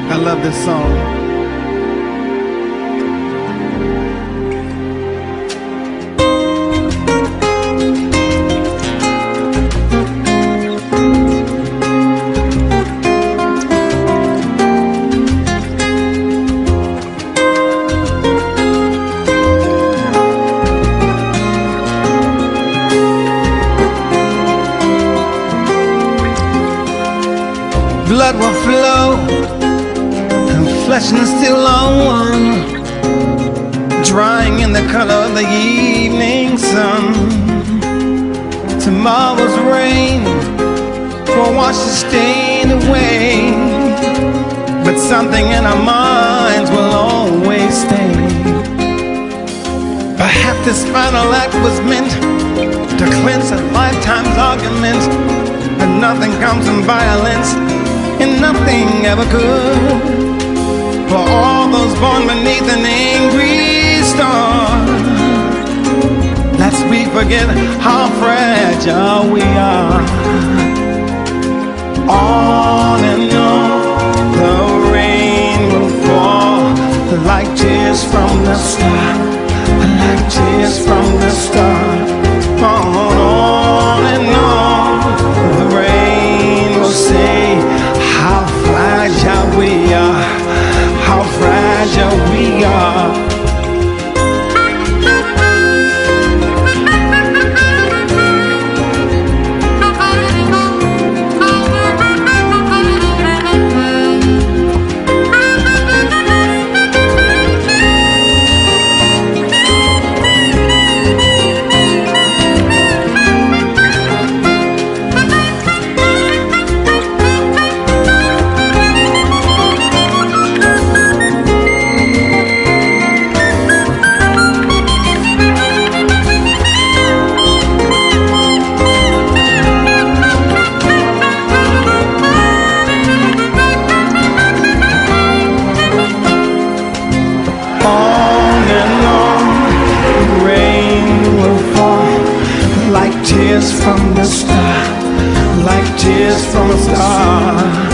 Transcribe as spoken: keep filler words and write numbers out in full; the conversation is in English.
I love this song. Blood will flow and flesh and still on, drying in the color of the evening sun. Tomorrow's rain will wash the stain away, but something in our minds will always stay. Perhaps this final act was meant to cleanse a lifetime's argument, but nothing comes from violence, and nothing ever could. For all those born beneath an angry star, lest we forget how fragile we are. On and on the rain will fall, like tears from the star, like tears from the star. On, on and on the rain will say how fragile we are, how fragile we are. Like tears from the star, like tears from a star.